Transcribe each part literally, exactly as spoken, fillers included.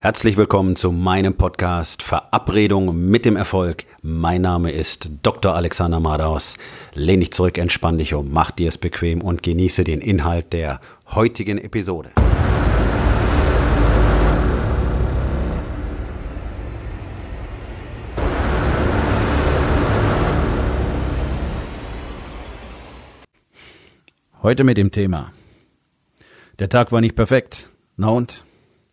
Herzlich willkommen zu meinem Podcast Verabredung mit dem Erfolg. Mein Name ist Doktor Alexander Madaus. Lehn dich zurück, entspann dich um, mach dir es bequem und genieße den Inhalt der heutigen Episode. Heute mit dem Thema: Der Tag war nicht perfekt. Na und?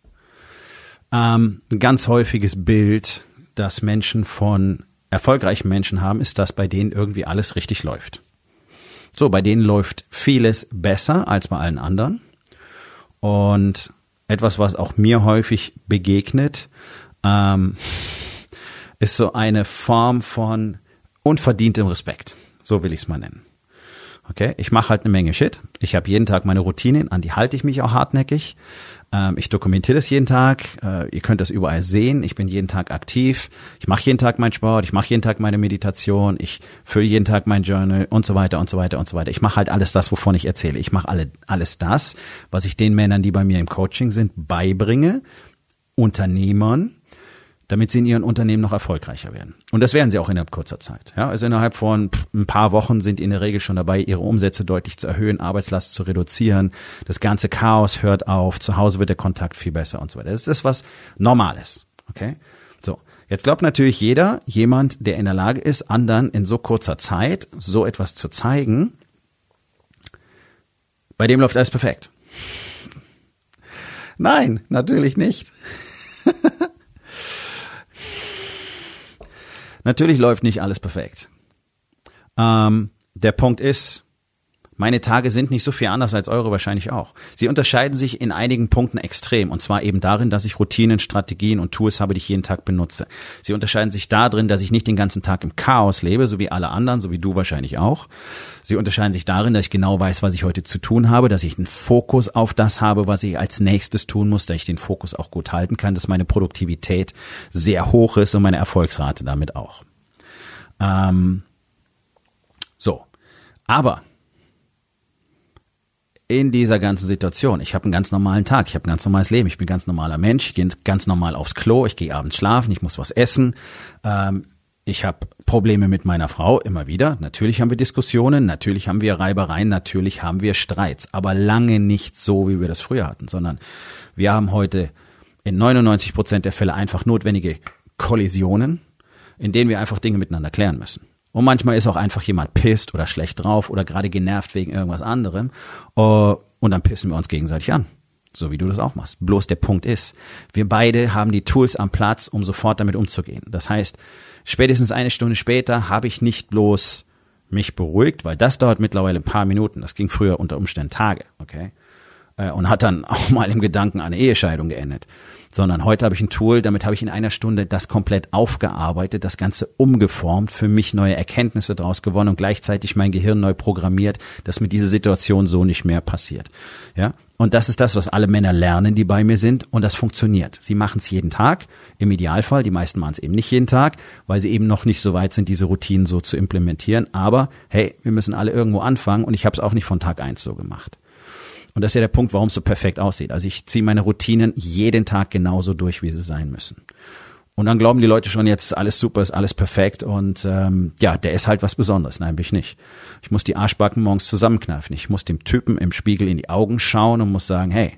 Ähm, ein ganz häufiges Bild, das Menschen von erfolgreichen Menschen haben, ist, dass bei denen irgendwie alles richtig läuft. So, bei denen läuft vieles besser als bei allen anderen. Und etwas, was auch mir häufig begegnet, ähm, ist so eine Form von unverdientem Respekt. So will ich es mal nennen. Okay, ich mache halt eine Menge Shit. Ich habe jeden Tag meine Routinen, an die halte ich mich auch hartnäckig. Ähm, ich dokumentiere das jeden Tag. Äh, ihr könnt das überall sehen. Ich bin jeden Tag aktiv. Ich mache jeden Tag meinen Sport. Ich mache jeden Tag meine Meditation. Ich fülle jeden Tag mein Journal und so weiter und so weiter und so weiter. Ich mache halt alles das, wovon ich erzähle. Ich mache alle, alles das, was ich den Männern, die bei mir im Coaching sind, beibringe, Unternehmern, damit sie in ihren Unternehmen noch erfolgreicher werden. Und das werden sie auch innerhalb kurzer Zeit. Ja, also innerhalb von ein paar Wochen sind die in der Regel schon dabei, ihre Umsätze deutlich zu erhöhen, Arbeitslast zu reduzieren. Das ganze Chaos hört auf. Zu Hause wird der Kontakt viel besser und so weiter. Das ist was Normales. Okay? So. Jetzt glaubt natürlich jeder, jemand, der in der Lage ist, anderen in so kurzer Zeit so etwas zu zeigen, bei dem läuft alles perfekt. Nein, natürlich nicht. Natürlich läuft nicht alles perfekt. Ähm, der Punkt ist, meine Tage sind nicht so viel anders als eure wahrscheinlich auch. Sie unterscheiden sich in einigen Punkten extrem, und zwar eben darin, dass ich Routinen, Strategien und Tools habe, die ich jeden Tag benutze. Sie unterscheiden sich darin, dass ich nicht den ganzen Tag im Chaos lebe, so wie alle anderen, so wie du wahrscheinlich auch. Sie unterscheiden sich darin, dass ich genau weiß, was ich heute zu tun habe, dass ich einen Fokus auf das habe, was ich als nächstes tun muss, dass ich den Fokus auch gut halten kann, dass meine Produktivität sehr hoch ist und meine Erfolgsrate damit auch. Ähm, so, aber in dieser ganzen Situation, ich habe einen ganz normalen Tag, ich habe ein ganz normales Leben, ich bin ein ganz normaler Mensch, ich gehe ganz normal aufs Klo, ich gehe abends schlafen, ich muss was essen, ähm, ich habe Probleme mit meiner Frau, immer wieder. Natürlich haben wir Diskussionen, natürlich haben wir Reibereien, natürlich haben wir Streits, aber lange nicht so, wie wir das früher hatten, sondern wir haben heute in neunundneunzig Prozent der Fälle einfach notwendige Kollisionen, in denen wir einfach Dinge miteinander klären müssen. Und manchmal ist auch einfach jemand pisst oder schlecht drauf oder gerade genervt wegen irgendwas anderem, und dann pissen wir uns gegenseitig an. So wie du das auch machst. Bloß der Punkt ist, wir beide haben die Tools am Platz, um sofort damit umzugehen. Das heißt, spätestens eine Stunde später habe ich nicht bloß mich beruhigt, weil das dauert mittlerweile ein paar Minuten. Das ging früher unter Umständen Tage, okay? Und hat dann auch mal im Gedanken an eine Ehescheidung geendet. Sondern heute habe ich ein Tool, damit habe ich in einer Stunde das komplett aufgearbeitet, das Ganze umgeformt, für mich neue Erkenntnisse daraus gewonnen und gleichzeitig mein Gehirn neu programmiert, dass mir diese Situation so nicht mehr passiert. Ja? Und das ist das, was alle Männer lernen, die bei mir sind, und das funktioniert. Sie machen es jeden Tag, im Idealfall, die meisten machen es eben nicht jeden Tag, weil sie eben noch nicht so weit sind, diese Routinen so zu implementieren. Aber hey, wir müssen alle irgendwo anfangen, und ich habe es auch nicht von Tag eins so gemacht. Und das ist ja der Punkt, warum es so perfekt aussieht. Also ich ziehe meine Routinen jeden Tag genauso durch, wie sie sein müssen. Und dann glauben die Leute schon, jetzt alles super, ist alles perfekt, und ähm, ja, der ist halt was Besonderes. Nein, bin ich nicht. Ich muss die Arschbacken morgens zusammenkneifen. Ich muss dem Typen im Spiegel in die Augen schauen und muss sagen, hey,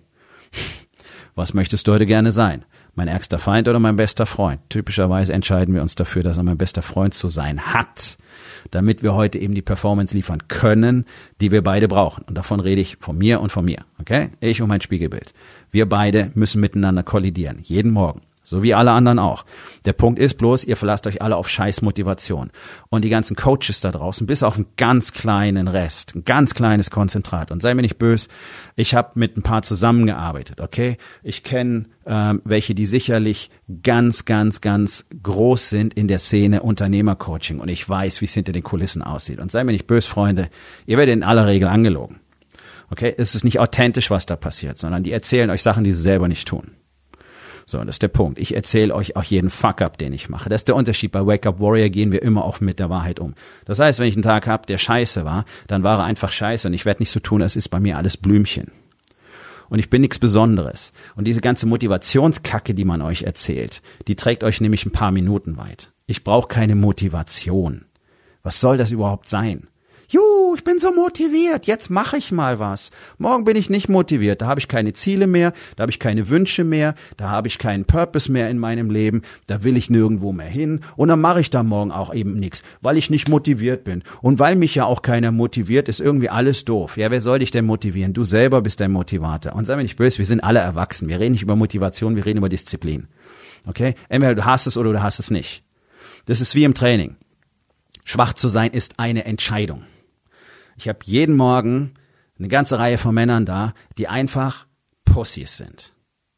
was möchtest du heute gerne sein? Mein ärgster Feind oder mein bester Freund? Typischerweise entscheiden wir uns dafür, dass er mein bester Freund zu sein hat, damit wir heute eben die Performance liefern können, die wir beide brauchen. Und davon rede ich von mir und von mir, okay? Ich und mein Spiegelbild. Wir beide müssen miteinander kollidieren, jeden Morgen. So wie alle anderen auch. Der Punkt ist bloß, ihr verlasst euch alle auf scheiß Motivation. Und die ganzen Coaches da draußen, bis auf einen ganz kleinen Rest, ein ganz kleines Konzentrat. Und sei mir nicht böse, ich habe mit ein paar zusammengearbeitet, okay? Ich kenne ähm, welche, die sicherlich ganz, ganz, ganz groß sind in der Szene Unternehmercoaching. Und ich weiß, wie es hinter den Kulissen aussieht. Und sei mir nicht böse, Freunde, ihr werdet in aller Regel angelogen. Okay? Es ist nicht authentisch, was da passiert, sondern die erzählen euch Sachen, die sie selber nicht tun. So, das ist der Punkt. Ich erzähle euch auch jeden Fuck-up, den ich mache. Das ist der Unterschied. Bei Wake Up Warrior gehen wir immer auch mit der Wahrheit um. Das heißt, wenn ich einen Tag habe, der scheiße war, dann war er einfach scheiße, und ich werde nicht so tun, als ist bei mir alles Blümchen. Und ich bin nichts Besonderes. Und diese ganze Motivationskacke, die man euch erzählt, die trägt euch nämlich ein paar Minuten weit. Ich brauche keine Motivation. Was soll das überhaupt sein? Juhu, ich bin so motiviert, jetzt mache ich mal was. Morgen bin ich nicht motiviert, da habe ich keine Ziele mehr, da habe ich keine Wünsche mehr, da habe ich keinen Purpose mehr in meinem Leben, da will ich nirgendwo mehr hin und dann mache ich da morgen auch eben nichts, weil ich nicht motiviert bin. Und weil mich ja auch keiner motiviert, ist irgendwie alles doof. Ja, wer soll dich denn motivieren? Du selber bist dein Motivator. Und sei mir nicht böse, wir sind alle erwachsen, wir reden nicht über Motivation, wir reden über Disziplin. Okay? Entweder du hast es oder du hast es nicht. Das ist wie im Training. Schwach zu sein ist eine Entscheidung. Ich habe jeden Morgen eine ganze Reihe von Männern da, die einfach Pussys sind.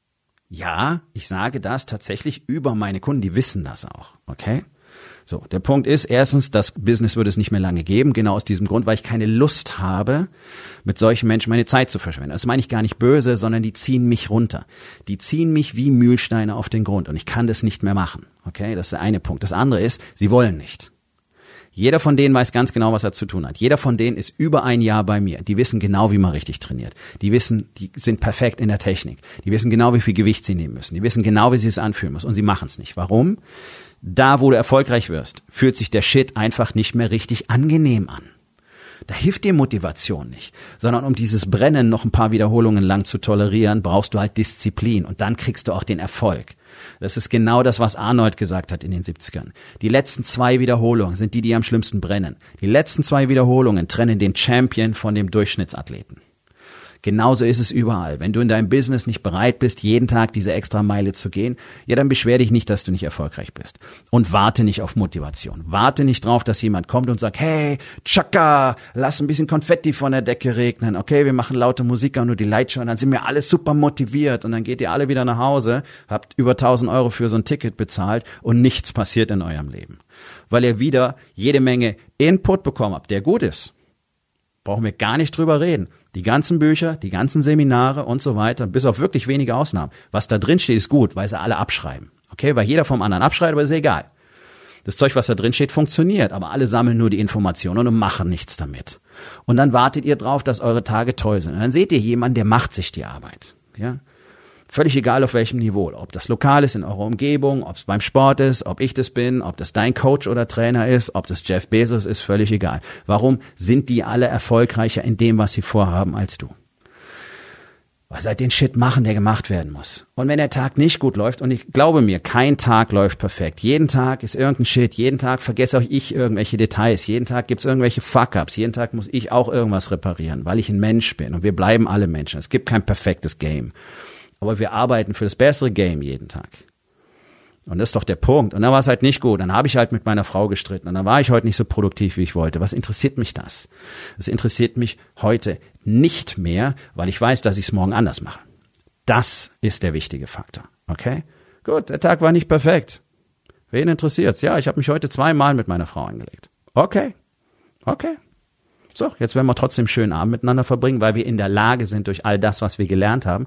Ja, ich sage das tatsächlich über meine Kunden, die wissen das auch, okay? So, der Punkt ist, erstens, das Business würde es nicht mehr lange geben, genau aus diesem Grund, weil ich keine Lust habe, mit solchen Menschen meine Zeit zu verschwenden. Das meine ich gar nicht böse, sondern die ziehen mich runter. Die ziehen mich wie Mühlsteine auf den Grund und ich kann das nicht mehr machen, okay? Das ist der eine Punkt. Das andere ist, sie wollen nicht. Jeder von denen weiß ganz genau, was er zu tun hat. Jeder von denen ist über ein Jahr bei mir. Die wissen genau, wie man richtig trainiert. Die wissen, die sind perfekt in der Technik. Die wissen genau, wie viel Gewicht sie nehmen müssen. Die wissen genau, wie sie es anfühlen müssen. Und sie machen es nicht. Warum? Da, wo du erfolgreich wirst, fühlt sich der Shit einfach nicht mehr richtig angenehm an. Da hilft dir Motivation nicht, sondern um dieses Brennen noch ein paar Wiederholungen lang zu tolerieren, brauchst du halt Disziplin und dann kriegst du auch den Erfolg. Das ist genau das, was Arnold gesagt hat in den siebzigern. Die letzten zwei Wiederholungen sind die, die am schlimmsten brennen. Die letzten zwei Wiederholungen trennen den Champion von dem Durchschnittsathleten. Genauso ist es überall. Wenn du in deinem Business nicht bereit bist, jeden Tag diese extra Meile zu gehen, ja, dann beschwer dich nicht, dass du nicht erfolgreich bist. Und warte nicht auf Motivation. Warte nicht drauf, dass jemand kommt und sagt, hey, Chaka, lass ein bisschen Konfetti von der Decke regnen. Okay, wir machen laute Musik an und die Lightshow, dann sind wir alle super motiviert. Und dann geht ihr alle wieder nach Hause, habt über tausend Euro für so ein Ticket bezahlt und nichts passiert in eurem Leben. Weil ihr wieder jede Menge Input bekommen habt, der gut ist. Brauchen wir gar nicht drüber reden. Die ganzen Bücher, die ganzen Seminare und so weiter, bis auf wirklich wenige Ausnahmen. Was da drin steht, ist gut, weil sie alle abschreiben. Okay, weil jeder vom anderen abschreibt, aber ist egal. Das Zeug, was da drin steht, funktioniert, aber alle sammeln nur die Informationen und machen nichts damit. Und dann wartet ihr drauf, dass eure Tage toll sind. Und dann seht ihr jemanden, der macht sich die Arbeit. Ja? Völlig egal auf welchem Niveau, ob das lokal ist in eurer Umgebung, ob es beim Sport ist, ob ich das bin, ob das dein Coach oder Trainer ist, ob das Jeff Bezos ist, völlig egal. Warum sind die alle erfolgreicher in dem, was sie vorhaben, als du? Weil sie halt den Shit machen, der gemacht werden muss. Und wenn der Tag nicht gut läuft, und ich glaube mir, kein Tag läuft perfekt. Jeden Tag ist irgendein Shit, jeden Tag vergesse auch ich irgendwelche Details, jeden Tag gibt's irgendwelche Fuck-Ups, jeden Tag muss ich auch irgendwas reparieren, weil ich ein Mensch bin und wir bleiben alle Menschen. Es gibt kein perfektes Game. Aber wir arbeiten für das bessere Game jeden Tag. Und das ist doch der Punkt. Und dann war es halt nicht gut. Dann habe ich halt mit meiner Frau gestritten. Und dann war ich heute nicht so produktiv, wie ich wollte. Was interessiert mich das? Es interessiert mich heute nicht mehr, weil ich weiß, dass ich es morgen anders mache. Das ist der wichtige Faktor. Okay? Gut, der Tag war nicht perfekt. Wen interessiert's? Ja, ich habe mich heute zweimal mit meiner Frau angelegt. Okay. Okay. So, jetzt werden wir trotzdem einen schönen Abend miteinander verbringen, weil wir in der Lage sind, durch all das, was wir gelernt haben,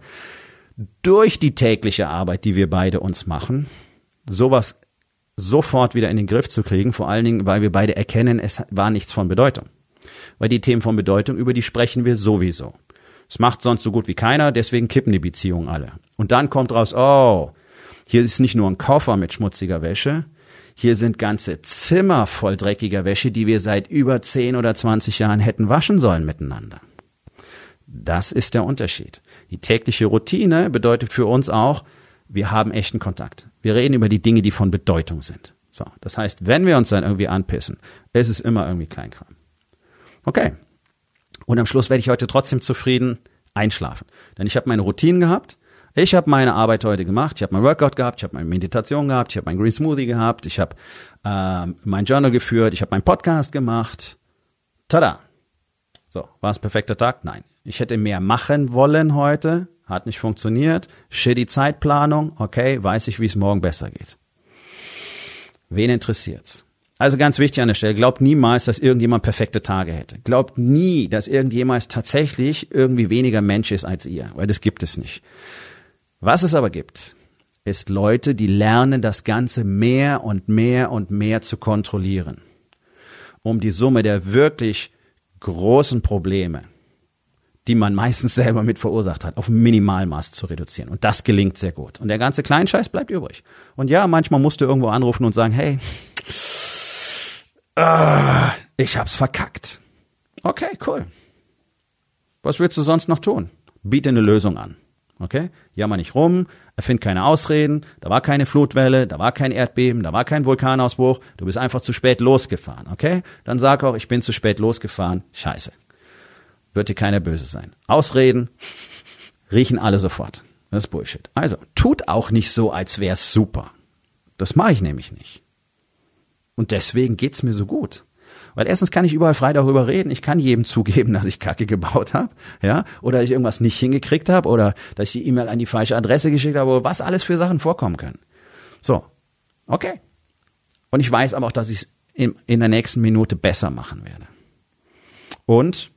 durch die tägliche Arbeit, die wir beide uns machen, sowas sofort wieder in den Griff zu kriegen, vor allen Dingen, weil wir beide erkennen, es war nichts von Bedeutung. Weil die Themen von Bedeutung, über die sprechen wir sowieso. Es macht sonst so gut wie keiner, deswegen kippen die Beziehungen alle. Und dann kommt raus, oh, hier ist nicht nur ein Koffer mit schmutziger Wäsche, hier sind ganze Zimmer voll dreckiger Wäsche, die wir seit über zehn oder zwanzig Jahren hätten waschen sollen miteinander. Das ist der Unterschied. Die tägliche Routine bedeutet für uns auch, wir haben echten Kontakt. Wir reden über die Dinge, die von Bedeutung sind. So, das heißt, wenn wir uns dann irgendwie anpissen, ist es immer irgendwie Kleinkram. Okay. Und am Schluss werde ich heute trotzdem zufrieden einschlafen. Denn ich habe meine Routinen gehabt. Ich habe meine Arbeit heute gemacht. Ich habe mein Workout gehabt. Ich habe meine Meditation gehabt. Ich habe meinen Green Smoothie gehabt. Ich habe ähm, mein Journal geführt. Ich habe meinen Podcast gemacht. Tada! So, war es ein perfekter Tag? Nein. Ich hätte mehr machen wollen heute, hat nicht funktioniert. Shitty Zeitplanung, okay, weiß ich, wie es morgen besser geht. Wen interessiert's? Also ganz wichtig an der Stelle, glaubt niemals, dass irgendjemand perfekte Tage hätte. Glaubt nie, dass irgendjemand tatsächlich irgendwie weniger Mensch ist als ihr, weil das gibt es nicht. Was es aber gibt, ist Leute, die lernen, das Ganze mehr und mehr und mehr zu kontrollieren, um die Summe der wirklich großen Probleme, die man meistens selber mit verursacht hat, auf ein Minimalmaß zu reduzieren. Und das gelingt sehr gut. Und der ganze Kleinscheiß bleibt übrig. Und ja, manchmal musst du irgendwo anrufen und sagen, hey, uh, ich hab's verkackt. Okay, cool. Was willst du sonst noch tun? Biete eine Lösung an. Okay? Jammer nicht rum, erfind keine Ausreden, da war keine Flutwelle, da war kein Erdbeben, da war kein Vulkanausbruch, du bist einfach zu spät losgefahren, okay? Dann sag auch, ich bin zu spät losgefahren, scheiße. Wird dir keiner böse sein. Ausreden riechen alle sofort. Das ist Bullshit. Also, tut auch nicht so, als wär's super. Das mache ich nämlich nicht. Und deswegen geht's mir so gut. Weil erstens kann ich überall frei darüber reden. Ich kann jedem zugeben, dass ich Kacke gebaut habe, ja, oder ich irgendwas nicht hingekriegt habe oder dass ich die E-Mail an die falsche Adresse geschickt habe, oder was alles für Sachen vorkommen können. So, okay. Und ich weiß aber auch, dass ich es in, in der nächsten Minute besser machen werde. Und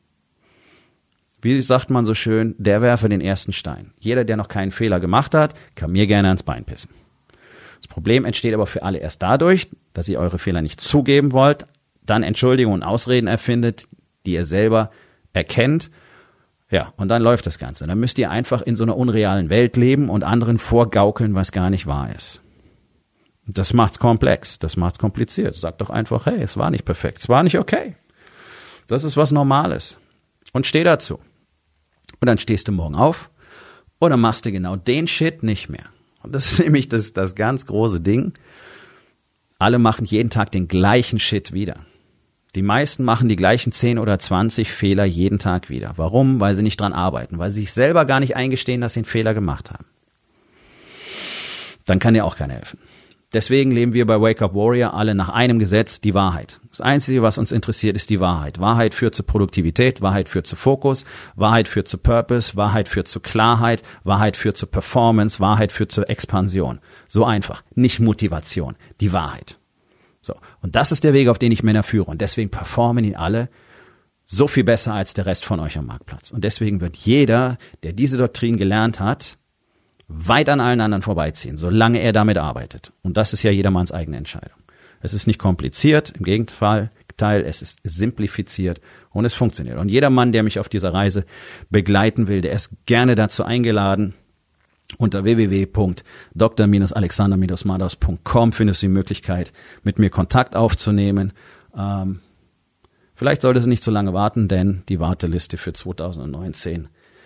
wie sagt man so schön, der werfe den ersten Stein. Jeder, der noch keinen Fehler gemacht hat, kann mir gerne ans Bein pissen. Das Problem entsteht aber für alle erst dadurch, dass ihr eure Fehler nicht zugeben wollt, dann Entschuldigungen und Ausreden erfindet, die ihr selber erkennt. Ja, und dann läuft das Ganze. Dann müsst ihr einfach in so einer unrealen Welt leben und anderen vorgaukeln, was gar nicht wahr ist. Das macht's komplex, das macht's kompliziert. Sagt doch einfach, hey, es war nicht perfekt, es war nicht okay. Das ist was Normales. Und steh dazu. Und dann stehst du morgen auf und dann machst du genau den Shit nicht mehr. Und das ist nämlich das, das ganz große Ding. Alle machen jeden Tag den gleichen Shit wieder. Die meisten machen die gleichen zehn oder zwanzig Fehler jeden Tag wieder. Warum? Weil sie nicht dran arbeiten, weil sie sich selber gar nicht eingestehen, dass sie einen Fehler gemacht haben. Dann kann dir auch keiner helfen. Deswegen leben wir bei Wake Up Warrior alle nach einem Gesetz, die Wahrheit. Das Einzige, was uns interessiert, ist die Wahrheit. Wahrheit führt zu Produktivität, Wahrheit führt zu Fokus, Wahrheit führt zu Purpose, Wahrheit führt zu Klarheit, Wahrheit führt zu Performance, Wahrheit führt zur Expansion. So einfach. Nicht Motivation, die Wahrheit. So. Und das ist der Weg, auf den ich Männer führe. Und deswegen performen die alle so viel besser als der Rest von euch am Marktplatz. Und deswegen wird jeder, der diese Doktrin gelernt hat, weit an allen anderen vorbeiziehen, solange er damit arbeitet. Und das ist ja jedermanns eigene Entscheidung. Es ist nicht kompliziert, im Gegenteil, es ist simplifiziert und es funktioniert. Und jeder Mann, der mich auf dieser Reise begleiten will, der ist gerne dazu eingeladen. Unter w w w punkt d r alexander madaus punkt com findest du die Möglichkeit, mit mir Kontakt aufzunehmen. Ähm, vielleicht solltest du nicht so lange warten, denn die Warteliste für zwanzig neunzehn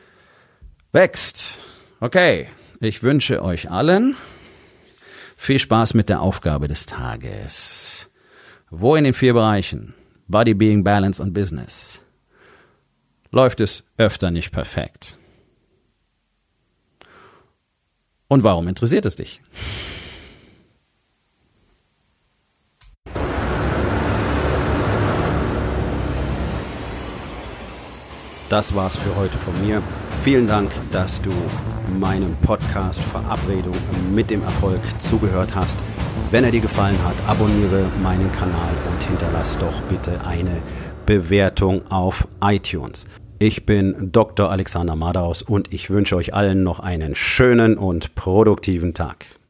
wächst. Okay. Ich wünsche euch allen viel Spaß mit der Aufgabe des Tages. Wo in den vier Bereichen Body, Being, Balance und Business läuft es öfter nicht perfekt? Und warum interessiert es dich? Das war's für heute von mir. Vielen Dank, dass du meinem Podcast Verabredung mit dem Erfolg zugehört hast. Wenn er dir gefallen hat, abonniere meinen Kanal und hinterlass doch bitte eine Bewertung auf iTunes. Ich bin Doktor Alexander Madaus und ich wünsche euch allen noch einen schönen und produktiven Tag.